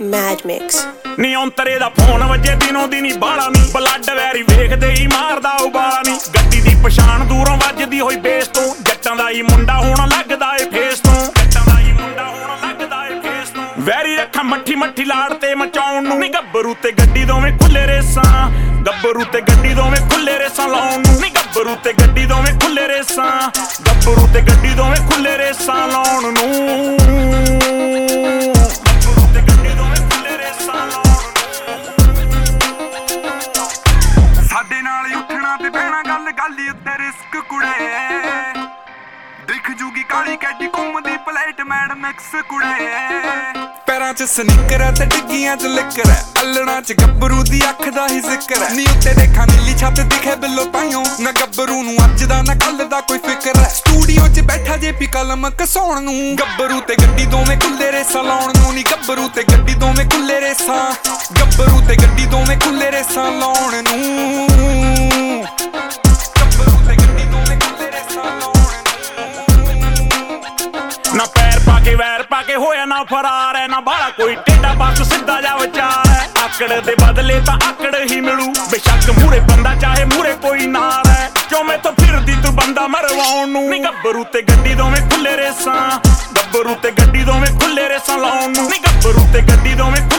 Mad Mix ਨੀ ਔਂਤਰੇ ਦਾ phone ਵੱਜੇ ਦਿਨੋਂ ਦਿਨੀ ਬਾਲਾ ਨੀ ਬਲੱਡ ਵੈਰੀ ਵੇਖਦੇ ਹੀ ਮਾਰਦਾ ਉਬਾਲਾ ਨੀ ਗੱਡੀ ਦੀ ਪਛਾਣ ਦੂਰੋਂ ਵੱਜਦੀ ਹੋਈ ਬੇਸ ਤੋਂ ਜੱਟਾਂ ਦਾ ਹੀ ਮੁੰਡਾ ਹੋਣਾ ਲੱਗਦਾ ਏ ਫੇਸ ਤੋਂ ਜੱਟਾਂ ਦਾ ਹੀ ਮੁੰਡਾ ਹੋਣਾ ਲੱਗਦਾ ਏ ਫੇਸ ਤੋਂ ਵੈਰੀ ਰੱਖਾਂ ਮੱਠੀ ਮੱਠੀ ਲਾੜ ਤੇ ਮਚਾਉਣ ਨੂੰ ਨੀ ਗੱਭਰੂ ਤੇ ਗੱਡੀ ਦੋਵੇਂ ਖੁੱਲੇ ਰੇਸਾਂ ਗੱਭਰੂ ਤੇ ਗੱਡੀ ਦੋਵੇਂ ਖੁੱਲੇ ਰੇਸਾਂ ਲਾਉਣ ਨੂੰ ਨੀ ਗੱਭਰੂ ਤੇ ਗੱਡੀ ਦੋਵੇਂ ਖੁੱਲੇ ਰੇਸਾਂ ਗੱਭਰੂ ਤੇ ਗੱਡੀ ਦੋਵੇਂ ਖੁੱਲੇ ਰੇਸਾਂ ਲਾਉਣ ਨੂੰ ਸਾਡੇ ਨਾਲ ਉੱਠਣਾ ਤੇ ਬਹਿਣਾ ਗੱਲ ਉੱਤੇ ਰਿਸਕ ਕੁੜੇ ਦਿਖ ਜੂਗੀ ਕਾਲੀ ਕੈਡੀ ਘੁੰਮਦੀ ਪਲੇਟ ਮੈਡ ਮਿਕਸ ਕੁੜੇ ਪੈਰਾਂ 'ਚ ਸਨੀਕਰ ਤੇ ਡਿੱਗੀਆਂ 'ਚ ਲਿਕਰ ਅੱਲਣਾ 'ਚ ਗੱਭਰੂ ਦੀ ਅੱਖ ਦਾ ਹੀ ਜ਼ਿਕਰ ਨੀ ਉੱਤੇ ਦੇਖਾਂ ਨੀਲੀ ਛੱਤ ਦਿਖੇ ਬਿੱਲੋ ਤਾਈਓ ਨਾ ਗੱਭਰੂ ਨੂੰ ਅੱਜ ਦਾ ਨਾ ਕੱਲ ਦਾ ਕੋਈ ਫਿਕਰ ਸਟੂਡੀਓ 'ਚ ਬੈਠਾ ਜੇ ਪੀ ਕਲਮ ਕਸਾਉਣ ਨੂੰ ਗੱਭਰੂ ਤੇ ਗੱਡੀ ਦੋਵੇਂ ਖੁੱਲੇ ਰੇਸਾਂ ਲਾਉਣ ਨੂੰ ਨੀ ਗੱਭਰੂ ਤੇ ਗੱਡੀ ਦੋਵੇਂ ਖੁੱਲੇ ਰੇਸਾਂ ਗੱਭਰੂ ਤੇ ਗੱਡੀ ਦੋਵੇਂ ਖੁੱਲੇ ਰੇਸਾਂ ਲਾਉਣ ਨੂੰ ਨਾ ਪੈਰ ਪਾ ਕੇ ਵੈਰ ਪਾ ਕੇ ਹੋਇਆ ਨਾ ਫਰਾਰ ਹੈ ਨਾ ਬਾਲਾ ਕੋਈ ਟੇਢਾ ਬਸ ਸਿੱਧਾ ਜਾ ਵਿਚਾਰ ਹੈ ਆਕੜ ਦੇ ਬਦਲੇ ਤਾਂ ਆਕੜ ਹੀ ਮਿਲੂ ਬੇਸ਼ੱਕ ਮੂਰੇ ਬੰਦਾ ਚਾਹੇ ਮੂਰੇ ਕੋਈ ਨਾਰ ਹੈ ਕਿਉਂ ਮੈਥੋਂ ਫਿਰਦੀ ਤੂੰ ਬੰਦਾ ਮਰਵਾਉਣ ਨੂੰ ਨੀ ਗੱਭਰੂ ਤੇ ਗੱਡੀ ਦੋਵੇਂ ਖੁੱਲੇ ਰੇਸਾਂ ਗੱਭਰੂ ਤੇ ਗੱਡੀ ਦੋਵੇਂ ਖੁੱਲੇ ਰੇਸਾਂ ਲਾਉਣ ਨੂੰ ਨੀ ਗੱਭਰੂ ਤੇ ਗੱਡੀ ਦੋਵੇਂ